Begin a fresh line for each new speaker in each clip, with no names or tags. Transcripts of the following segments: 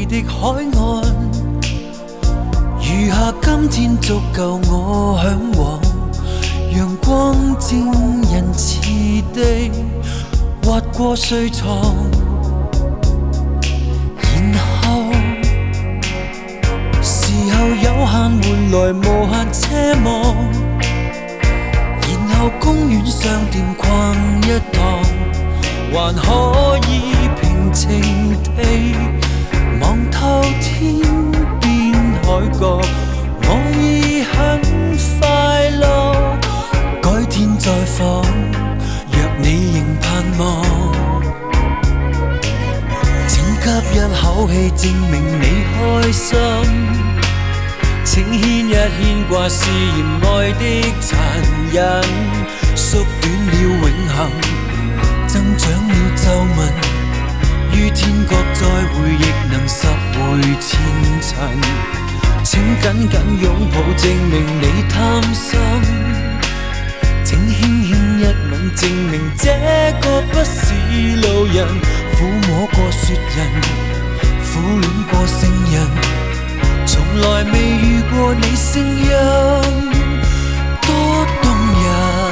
的海岸，餘下今天足夠我嚮往。陽光正仁慈地劃過睡床，然後時候有限換來無限奢望，然後公園商店逛一趟，還可以平靜地望透天邊海角。我已很快樂，改天再訪，若你仍盼望，請吸一口氣證明你開心，請牽一牽掛是嫌愛的殘忍，縮短了永恆，增長了皺紋，於天國再會亦能10倍前塵。請緊緊擁抱證明你貪心，請輕輕一吻證明這個不是路人，撫摸過雪人，苦戀過聖人，從來未遇過你聲音多動人。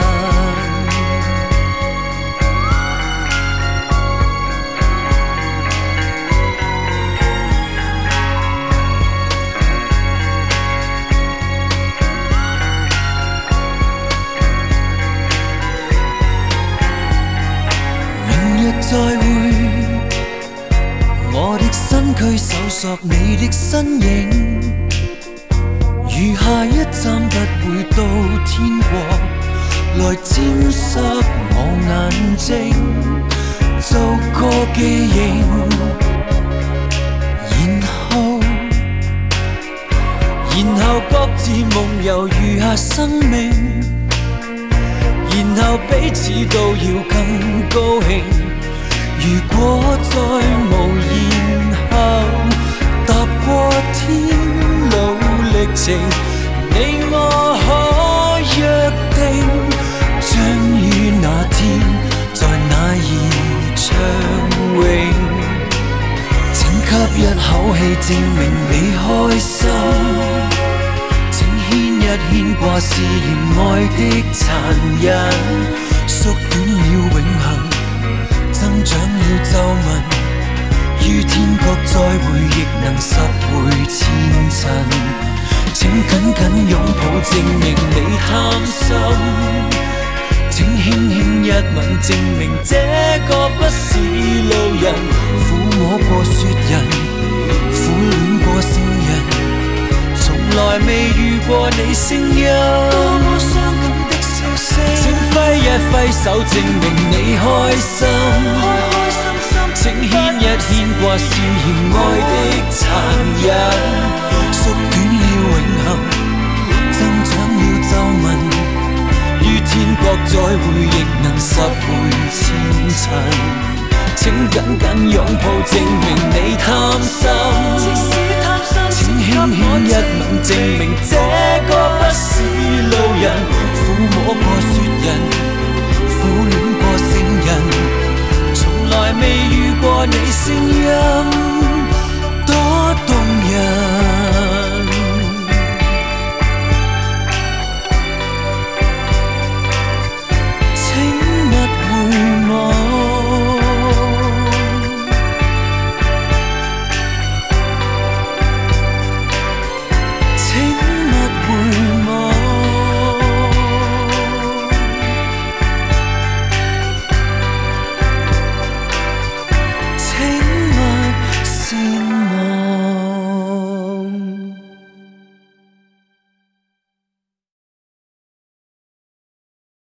再會，我的身軀搜索你的身影，餘下一站不會到天國，來沾濕我眼睛，做個記認，然後各自夢遊餘下生命，然後彼此都要更高興。如果再無然後，踏過天路歷程，你我可約定，將於那天在那兒暢泳。請吸一口氣證明你開心，請牽一牽掛是嫌愛的殘忍，縮短了永恆，增長了皺紋，於天國再會亦能10倍前塵。請緊緊擁抱證明你貪心，請輕輕一吻證明這個不是路人，撫摸過雪人，苦戀過聖人，從來未遇過你聲音多麼傷感的笑聲。請揮一揮手證明你開心，請牽一牽掛是嫌愛的殘忍，縮短了永恆，增長了皺紋，於天國再會亦能10倍前塵。請緊緊擁抱證明你貪心，請輕輕一吻證明這個不是路人，撫摸過雪人，苦戀過聖人，從來未遇過你聲音